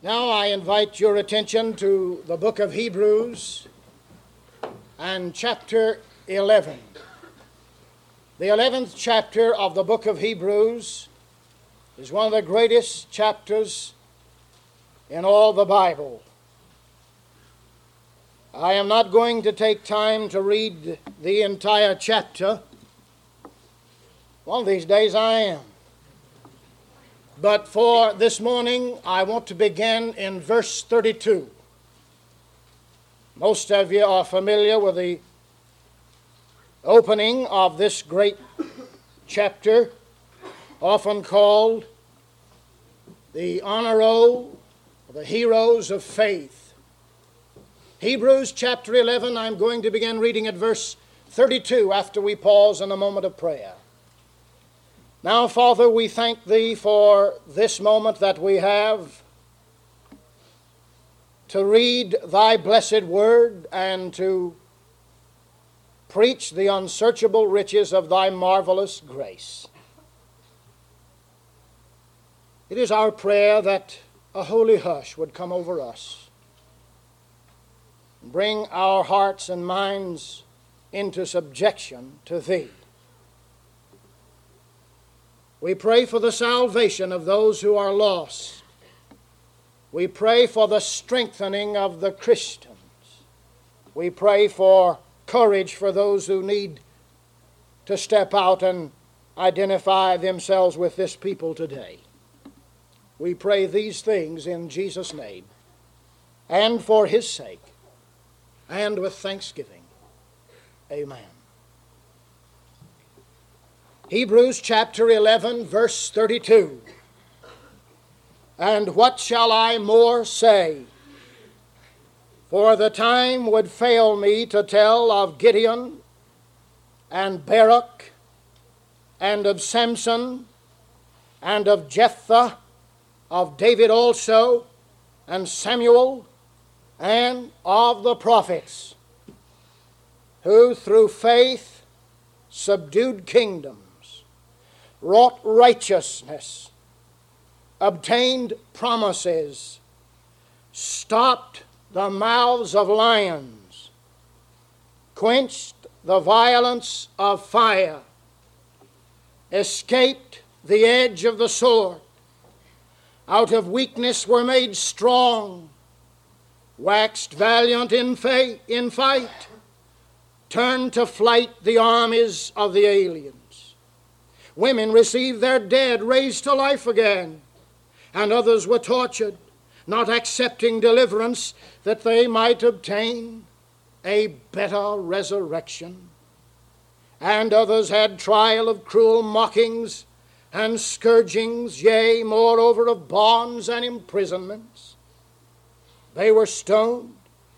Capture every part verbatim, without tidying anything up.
Now I invite your attention to the book of Hebrews and chapter eleven. The eleventh chapter of the book of Hebrews is one of the greatest chapters in all the Bible. I am not going to take time to read the entire chapter. One of these days I am. But for this morning, I want to begin in verse thirty-two. Most of you are familiar with the opening of this great chapter, often called the honor roll, the heroes of faith. Hebrews chapter eleven, I'm going to begin reading at verse thirty-two after we pause in a moment of prayer. Now, Father, we thank Thee for this moment that we have to read Thy blessed word and to preach the unsearchable riches of Thy marvelous grace. It is our prayer that a holy hush would come over us and bring our hearts and minds into subjection to Thee. We pray for the salvation of those who are lost. We pray for the strengthening of the Christians. We pray for courage for those who need to step out and identify themselves with this people today. We pray these things in Jesus' name and for His sake and with thanksgiving. Amen. Hebrews chapter eleven, verse thirty-two. And what shall I more say? For the time would fail me to tell of Gideon and Barak and of Samson and of Jephthah, of David also, and Samuel, and of the prophets, who through faith subdued kingdoms, wrought righteousness, obtained promises, stopped the mouths of lions, quenched the violence of fire, escaped the edge of the sword, out of weakness were made strong, waxed valiant in faith, in fight, turned to flight the armies of the aliens. Women received their dead raised to life again, and others were tortured, not accepting deliverance that they might obtain a better resurrection. And others had trial of cruel mockings and scourgings, yea, moreover of bonds and imprisonments. They were stoned.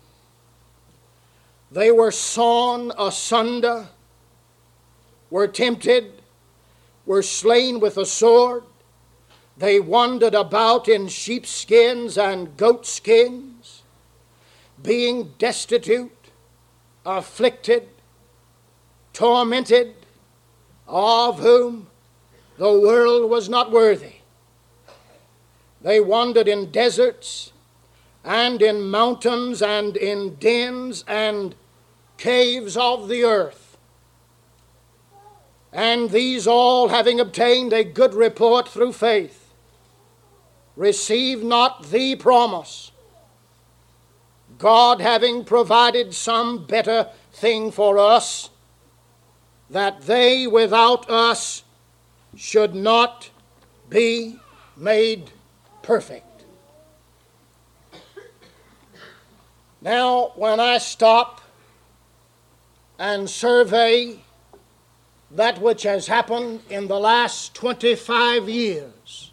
They were sawn asunder, were tempted, were slain with a sword. They wandered about in sheepskins and goatskins, being destitute, afflicted, tormented, of whom the world was not worthy. They wandered in deserts and in mountains and in dens and caves of the earth. And these all, having obtained a good report through faith, received not the promise, God having provided some better thing for us, that they without us should not be made perfect. Now, when I stop and survey that which has happened in the last twenty-five years,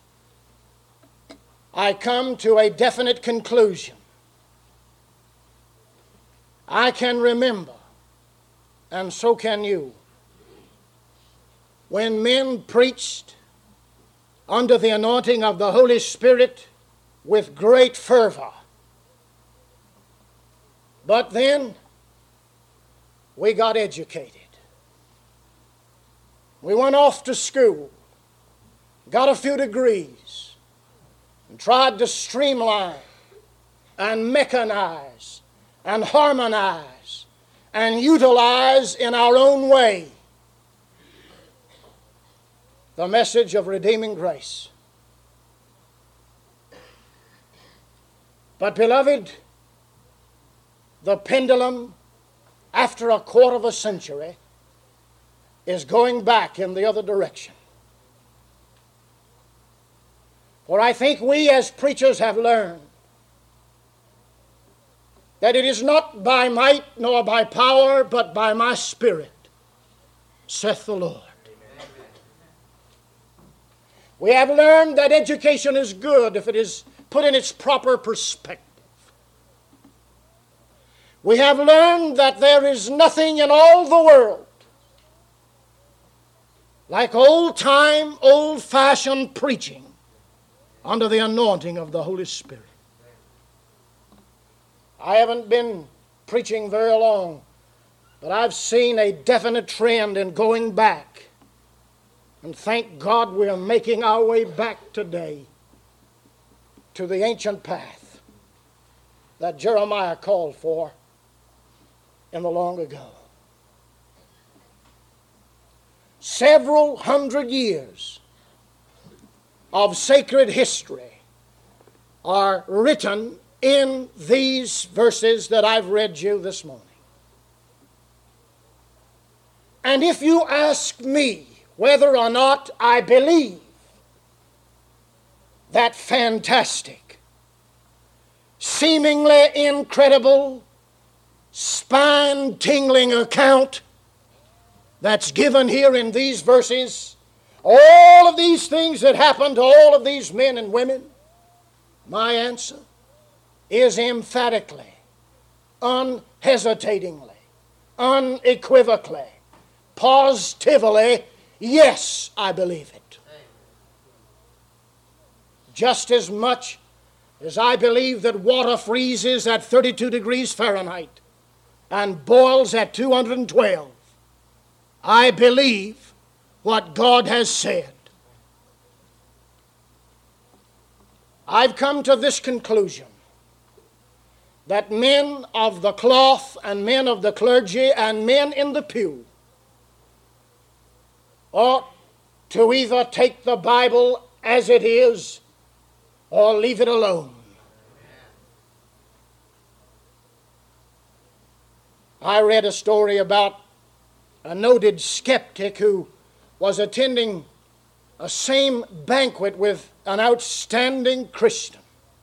I come to a definite conclusion. I can remember, and so can you, when men preached under the anointing of the Holy Spirit with great fervor. But then we got educated. We went off to school, got a few degrees, and tried to streamline and mechanize and harmonize and utilize in our own way the message of redeeming grace. But, beloved, the pendulum, after a quarter of a century, is going back in the other direction. For I think we as preachers have learned that it is not by might nor by power, but by my Spirit, saith the Lord. Amen. We have learned that education is good if it is put in its proper perspective. We have learned that there is nothing in all the world like old-time, old-fashioned preaching under the anointing of the Holy Spirit. I haven't been preaching very long, but I've seen a definite trend in going back. And thank God we are making our way back today to the ancient path that Jeremiah called for in the long ago. Several hundred years of sacred history are written in these verses that I've read you this morning. And if you ask me whether or not I believe that fantastic, seemingly incredible, spine-tingling account that's given here in these verses, all of these things that happened to all of these men and women, my answer is emphatically, unhesitatingly, unequivocally, positively, yes, I believe it. Just as much as I believe that water freezes at thirty-two degrees Fahrenheit and boils at two hundred twelve, I believe what God has said. I've come to this conclusion, that men of the cloth and men of the clergy and men in the pew ought to either take the Bible as it is or leave it alone. I read a story about a noted skeptic who was attending a same banquet with an outstanding Christian.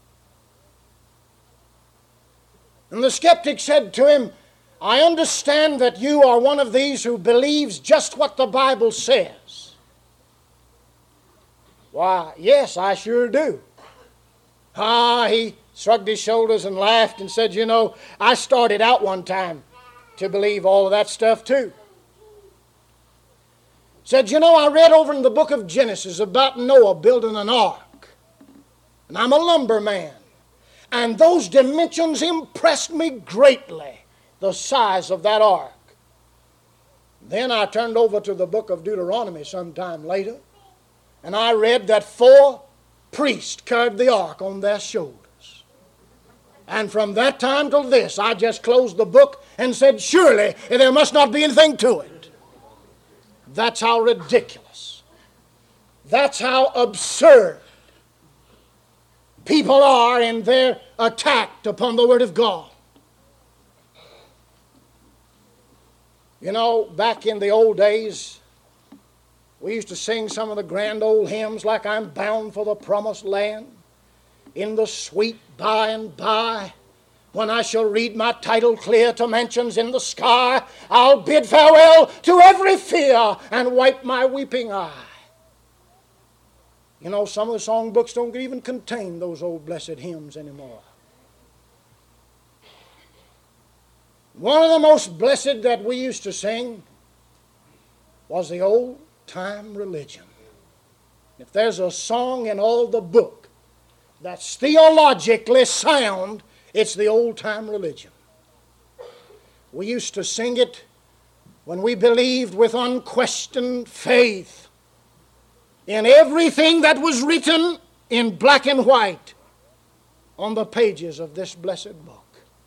And the skeptic said to him, I understand that you are one of these who believes just what the Bible says. Why, yes, I sure do. Ah, he shrugged his shoulders and laughed and said, you know, I started out one time to believe all of that stuff too. Said, you know, I read over in the book of Genesis about Noah building an ark. And I'm a lumberman. And those dimensions impressed me greatly, the size of that ark. Then I turned over to the book of Deuteronomy sometime later, and I read that four priests carried the ark on their shoulders. And from that time till this, I just closed the book and said, surely there must not be anything to it. That's how ridiculous. That's how absurd people are in their attack upon the Word of God. You know, back in the old days, we used to sing some of the grand old hymns like I'm bound for the promised land. In the sweet by and by, when I shall read my title clear to mansions in the sky, I'll bid farewell to every fear and wipe my weeping eye. You know, some of the songbooks don't even contain those old blessed hymns anymore. One of the most blessed that we used to sing was the old time religion. If there's a song in all the book that's theologically sound, it's the old time religion. We used to sing it when we believed with unquestioned faith in everything that was written in black and white on the pages of this blessed book.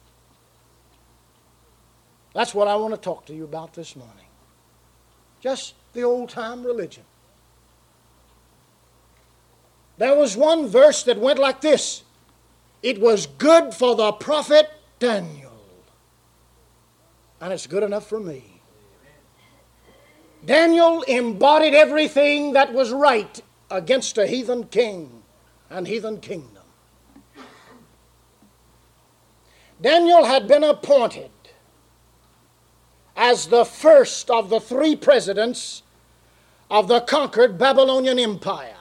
That's what I want to talk to you about this morning. Just the old-time religion. There was one verse that went like this. It was good for the prophet Daniel. And it's good enough for me. Daniel embodied everything that was right against a heathen king and heathen kingdom. Daniel had been appointed as the first of the three presidents of the conquered Babylonian Empire.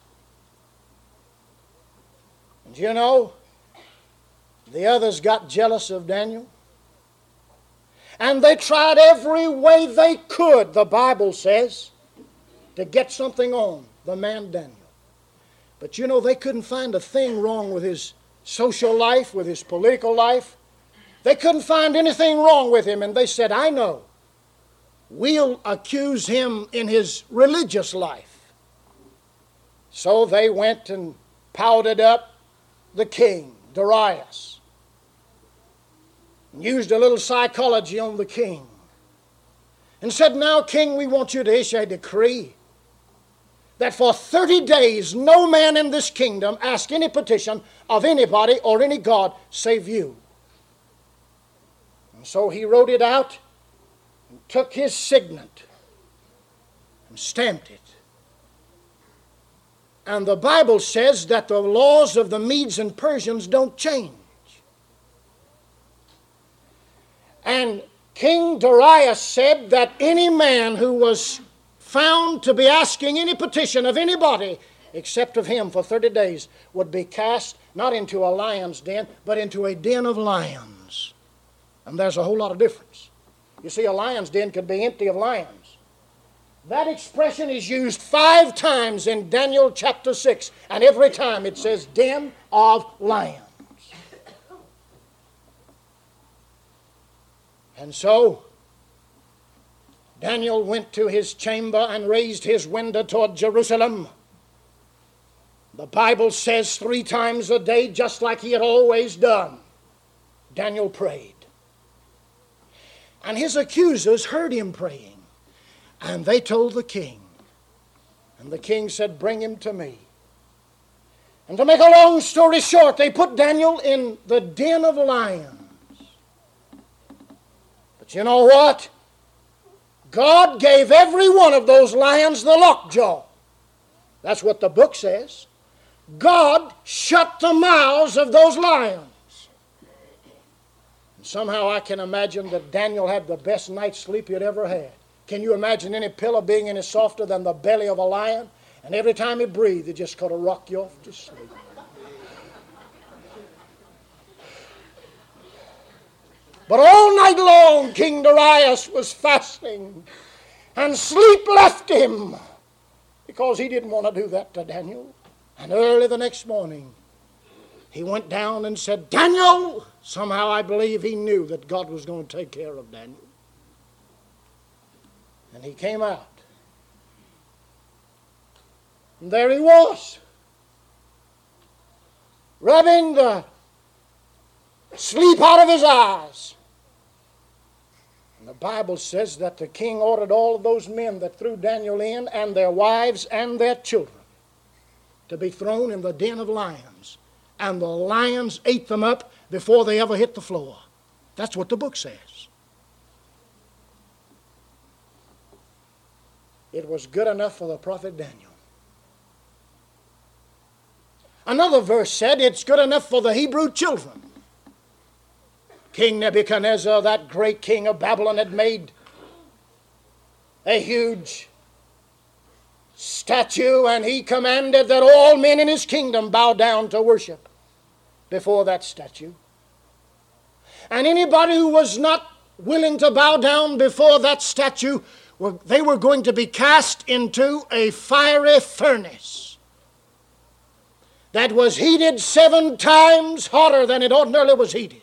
And you know, the others got jealous of Daniel. And they tried every way they could, the Bible says, to get something on the man Daniel. But you know, they couldn't find a thing wrong with his social life, with his political life. They couldn't find anything wrong with him. And they said, I know. We'll accuse him in his religious life. So they went and powdered up the king, Darius. Used a little psychology on the king. And said, now, king, we want you to issue a decree that for thirty days no man in this kingdom ask any petition of anybody or any god save you. And so he wrote it out and took his signet and stamped it. And the Bible says that the laws of the Medes and Persians don't change. And King Darius said that any man who was found to be asking any petition of anybody except of him for thirty days would be cast not into a lion's den, but into a den of lions. And there's a whole lot of difference. You see, a lion's den could be empty of lions. That expression is used five times in Daniel chapter six, and every time it says den of lions. And so, Daniel went to his chamber and raised his window toward Jerusalem. The Bible says three times a day, just like he had always done, Daniel prayed. And his accusers heard him praying. And they told the king. And the king said, bring him to me. And to make a long story short, they put Daniel in the den of lions. But you know what? God gave every one of those lions the lockjaw. That's what the book says. God shut the mouths of those lions. And somehow I can imagine that Daniel had the best night's sleep he'd ever had. Can you imagine any pillow being any softer than the belly of a lion? And every time he breathed, it just kind of rock you off to sleep. But all night long, King Darius was fasting, and sleep left him because he didn't want to do that to Daniel. And early the next morning, he went down and said, Daniel! Somehow I believe he knew that God was going to take care of Daniel. And he came out. And there he was, rubbing the sleep out of his eyes. And the Bible says that the king ordered all of those men that threw Daniel in, and their wives and their children, to be thrown in the den of lions. And the lions ate them up before they ever hit the floor. That's what the book says. It was good enough for the prophet Daniel. Another verse said it's good enough for the Hebrew children. King Nebuchadnezzar, that great king of Babylon, had made a huge statue, and he commanded that all men in his kingdom bow down to worship before that statue. And anybody who was not willing to bow down before that statue, well, they were going to be cast into a fiery furnace that was heated seven times hotter than it ordinarily was heated.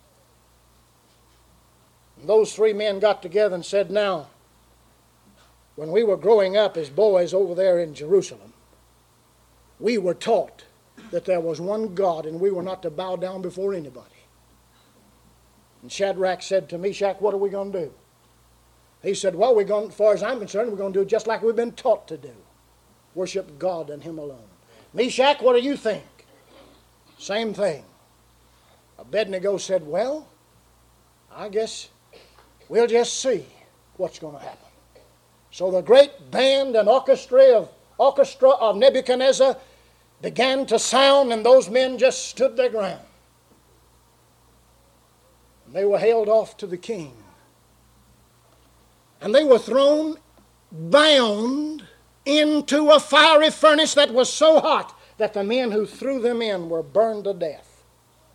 And those three men got together and said, now, When we were growing up as boys over there in Jerusalem, we were taught that there was one God and we were not to bow down before anybody. And Shadrach said to Meshach, what are we going to do? He said, well, we're going, as far as I'm concerned, we're going to do just like we've been taught to do. Worship God and Him alone. Meshach, what do you think? Same thing. Abednego said, well, I guess we'll just see what's going to happen. So the great band and orchestra of, orchestra of Nebuchadnezzar began to sound, and those men just stood their ground. And they were hailed off to the king. And they were thrown bound into a fiery furnace that was so hot that the men who threw them in were burned to death.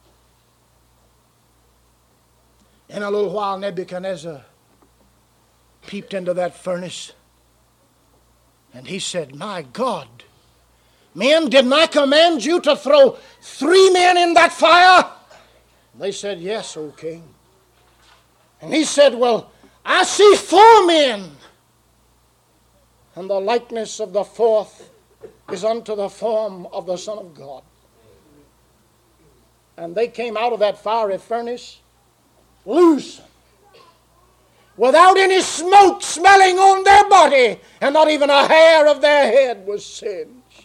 In a little while, Nebuchadnezzar peeped into that furnace, and he said, my God, men, didn't I command you to throw three men in that fire? And they said, yes, O king. And he said, well, I see four men, and the likeness of the fourth is unto the form of the Son of God. And they came out of that fiery furnace loose, without any smoke smelling on their body, and not even a hair of their head was singed.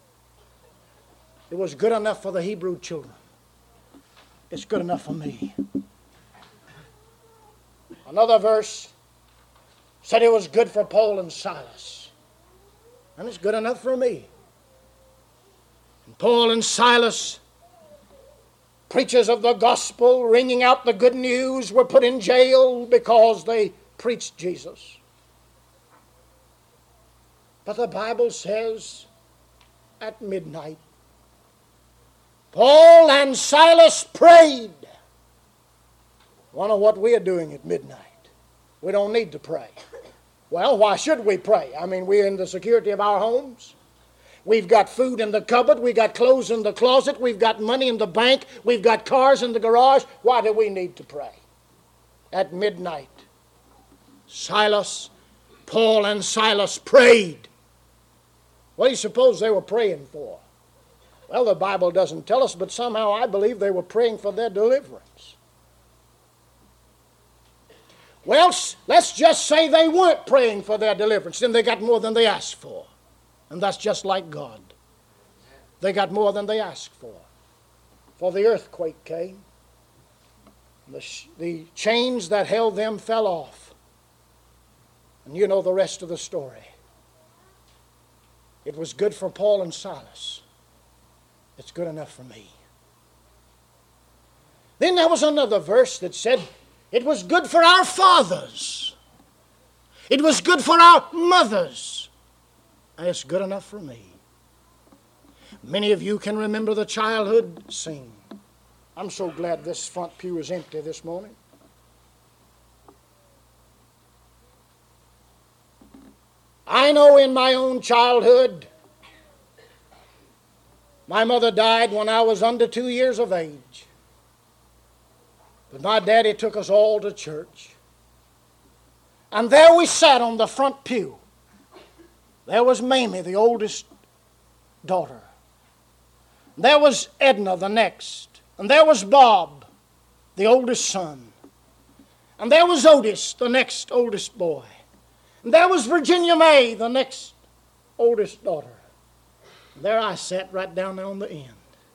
It was good enough for the Hebrew children. It's good enough for me. Another verse said it was good for Paul and Silas. And it's good enough for me. And Paul and Silas, preachers of the gospel, ringing out the good news, were put in jail because they preached Jesus. But the Bible says at midnight, Paul and Silas prayed. Wonder what we are doing at midnight. We don't need to pray. Well, why should we pray? I mean, we're in the security of our homes. We've got food in the cupboard. We've got clothes in the closet. We've got money in the bank. We've got cars in the garage. Why do we need to pray? At midnight, Silas, Paul and Silas prayed. What do you suppose they were praying for? Well, the Bible doesn't tell us, but somehow I believe they were praying for their deliverance. Well, let's just say they weren't praying for their deliverance. Then they got more than they asked for. And that's just like God. They got more than they asked for. For the earthquake came. The, the chains that held them fell off. And you know the rest of the story. It was good for Paul and Silas. It's good enough for me. Then there was another verse that said, it was good for our fathers. It was good for our mothers. And it's good enough for me. Many of you can remember the childhood scene. I'm so glad this front pew is empty this morning. I know in my own childhood, my mother died when I was under two years of age. But my daddy took us all to church. And there we sat on the front pew. There was Mamie, the oldest daughter. There was Edna, the next. And there was Bob, the oldest son. And there was Otis, the next oldest boy. And there was Virginia May, the next oldest daughter. And there I sat right down there on the end.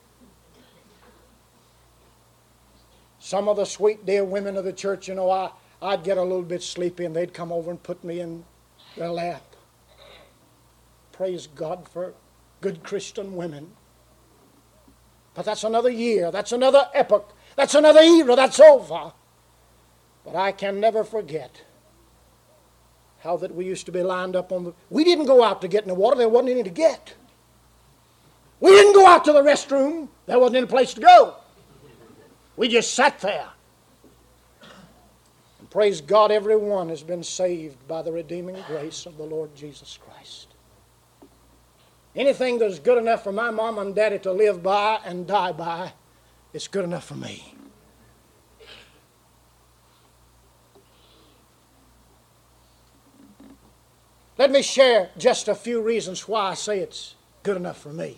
Some of the sweet, dear women of the church, you know, I, I'd get a little bit sleepy and they'd come over and put me in their lap. Praise God for good Christian women. But that's another year. That's another epoch. That's another era. That's over. But I can never forget how that we used to be lined up on the... We didn't go out to get in the water. There wasn't any to get. We didn't go out to the restroom. There wasn't any place to go. We just sat there. And praise God, everyone has been saved by the redeeming grace of the Lord Jesus Christ. Anything that's good enough for my mom and daddy to live by and die by, it's good enough for me. Let me share just a few reasons why I say it's good enough for me.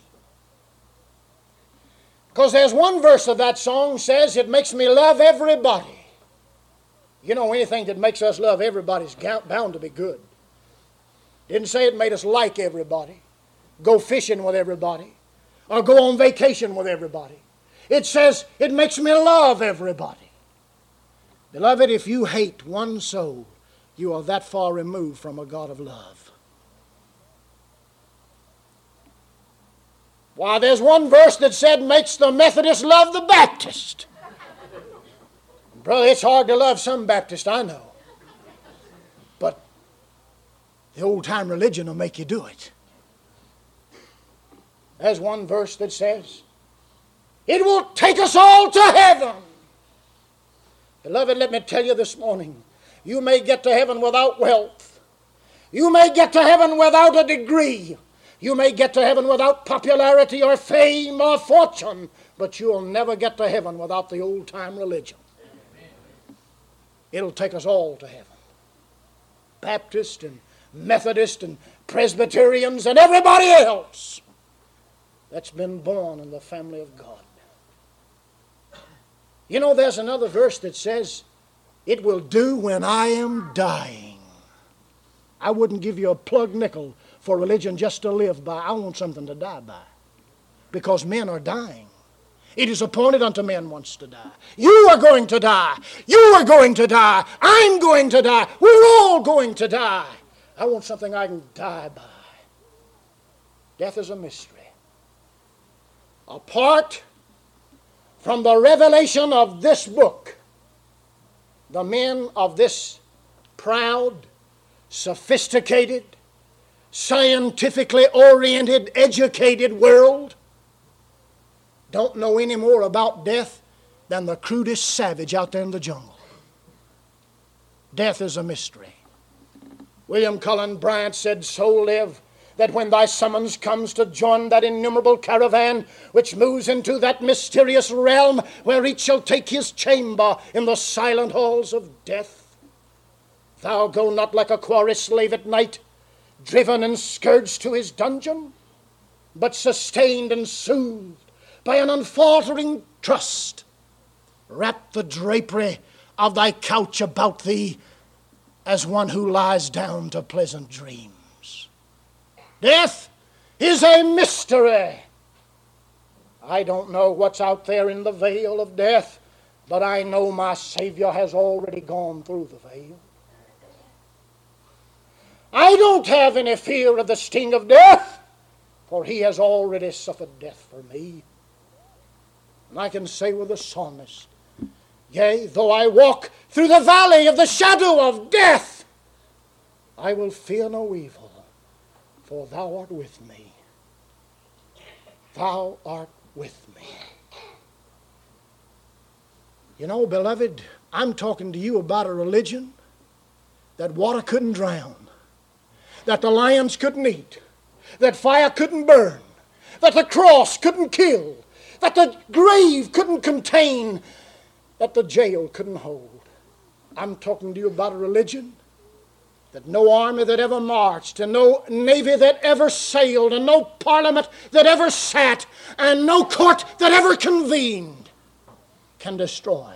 Because there's one verse of that song says, it makes me love everybody. You know, anything that makes us love everybody is bound to be good. Didn't say it made us like everybody, go fishing with everybody, or go on vacation with everybody. It says it makes me love everybody. Beloved, if you hate one soul, you are that far removed from a God of love. Why, there's one verse that said makes the Methodist love the Baptist. Brother, it's hard to love some Baptist, I know. But the old-time religion will make you do it. There's one verse that says, it will take us all to heaven. Beloved, let me tell you this morning, you may get to heaven without wealth. You may get to heaven without a degree. You may get to heaven without popularity or fame or fortune, but you'll never get to heaven without the old-time religion. It'll take us all to heaven. Baptist and Methodist and Presbyterians and everybody else that's been born in the family of God. You know, there's another verse that says, it will do when I am dying. I wouldn't give you a plug nickel for religion just to live by. I want something to die by. Because men are dying. It is appointed unto men once to die. You are going to die. You are going to die. I'm going to die. We're all going to die. I want something I can die by. Death is a mystery. Apart from the revelation of this book, the men of this proud, sophisticated, scientifically oriented, educated world don't know any more about death than the crudest savage out there in the jungle. Death is a mystery. William Cullen Bryant said, so live that when thy summons comes to join that innumerable caravan which moves into that mysterious realm where each shall take his chamber in the silent halls of death, thou go not like a quarry slave at night, driven and scourged to his dungeon, but sustained and soothed by an unfaltering trust. Wrap the drapery of thy couch about thee as one who lies down to pleasant dreams. Death is a mystery. I don't know what's out there in the veil of death, but I know my Savior has already gone through the veil. I don't have any fear of the sting of death, for he has already suffered death for me. And I can say with the psalmist, yea, though I walk through the valley of the shadow of death, I will fear no evil, for thou art with me. Thou art with me. You know, beloved, I'm talking to you about a religion that water couldn't drown, that the lions couldn't eat, that fire couldn't burn, that the cross couldn't kill, that the grave couldn't contain, that the jail couldn't hold. I'm talking to you about a religion that no army that ever marched, and no navy that ever sailed, and no parliament that ever sat, and no court that ever convened can destroy.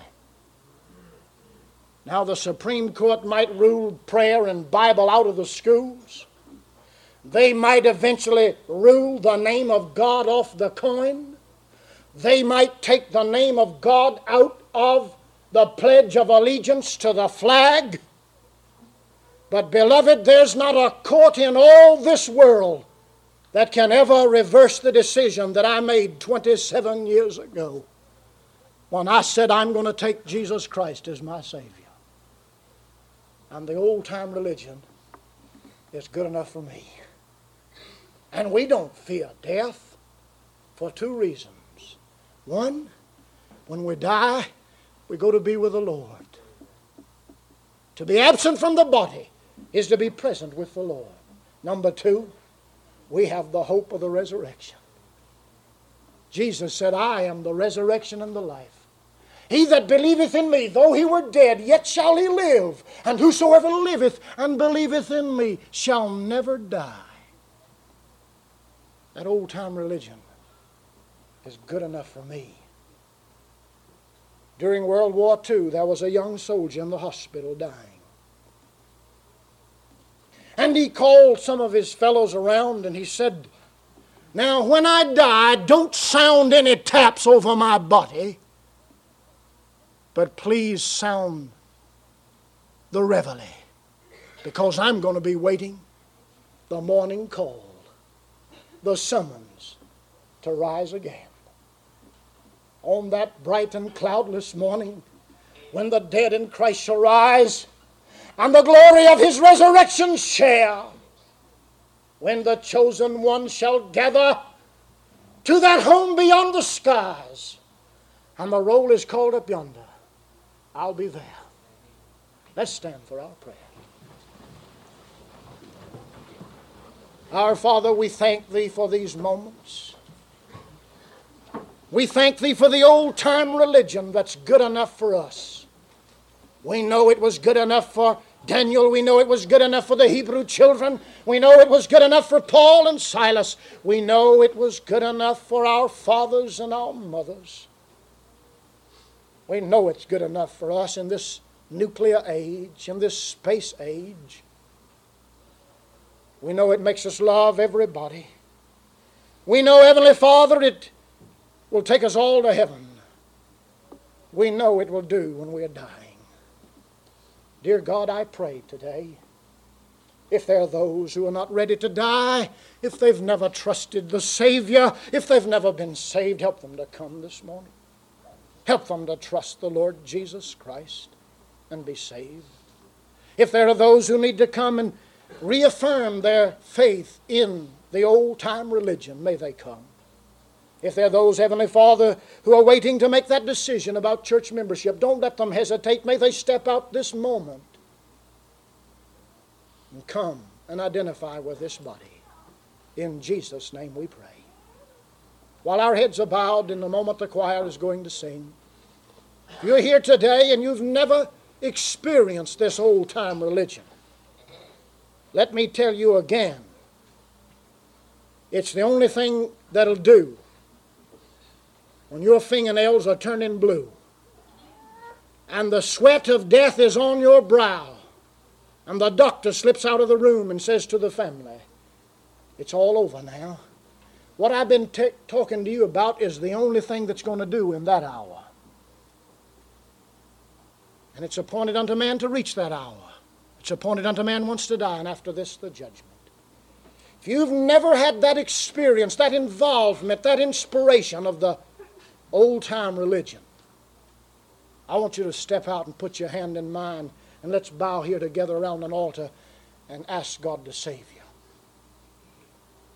Now the Supreme Court might rule prayer and Bible out of the schools. They might eventually rule the name of God off the coin. They might take the name of God out of the Pledge of Allegiance to the flag. But beloved, there's not a court in all this world that can ever reverse the decision that I made twenty-seven years ago when I said I'm going to take Jesus Christ as my Savior. And the old-time religion is good enough for me. And we don't fear death for two reasons. One, when we die, we go to be with the Lord. To be absent from the body is to be present with the Lord. Number two, we have the hope of the resurrection. Jesus said, I am the resurrection and the life. He that believeth in me, though he were dead, yet shall he live. And whosoever liveth and believeth in me shall never die. That old-time religion is good enough for me. During World War Two, there was a young soldier in the hospital dying. And he called some of his fellows around and he said, now when I die, don't sound any taps over my body, but please sound the reveille, because I'm going to be waiting the morning call, the summons to rise again. On that bright and cloudless morning, when the dead in Christ shall rise, and the glory of his resurrection share, when the chosen ones shall gather to that home beyond the skies, and the roll is called up yonder, I'll be there. Let's stand for our prayer. Our Father, we thank Thee for these moments. We thank Thee for the old-time religion that's good enough for us. We know it was good enough for Daniel. We know it was good enough for the Hebrew children. We know it was good enough for Paul and Silas. We know it was good enough for our fathers and our mothers. We know it's good enough for us in this nuclear age, in this space age. We know it makes us love everybody. We know, Heavenly Father, it will take us all to heaven. We know it will do when we are dying. Dear God, I pray today, if there are those who are not ready to die, if they've never trusted the Savior, if they've never been saved, help them to come this morning. Help them to trust the Lord Jesus Christ and be saved. If there are those who need to come and reaffirm their faith in the old-time religion, may they come. If there are those, Heavenly Father, who are waiting to make that decision about church membership, don't let them hesitate. May they step out this moment and come and identify with this body. In Jesus' name we pray. While our heads are bowed in the moment the choir is going to sing, if you're here today and you've never experienced this old-time religion, let me tell you again, it's the only thing that'll do when your fingernails are turning blue and the sweat of death is on your brow and the doctor slips out of the room and says to the family, it's all over now. What I've been t- talking to you about is the only thing that's going to do in that hour. And it's appointed unto man to reach that hour. It's appointed unto man once to die, and after this the judgment. If you've never had that experience, that involvement, that inspiration of the old-time religion, I want you to step out and put your hand in mine, and let's bow here together around an altar and ask God to save you.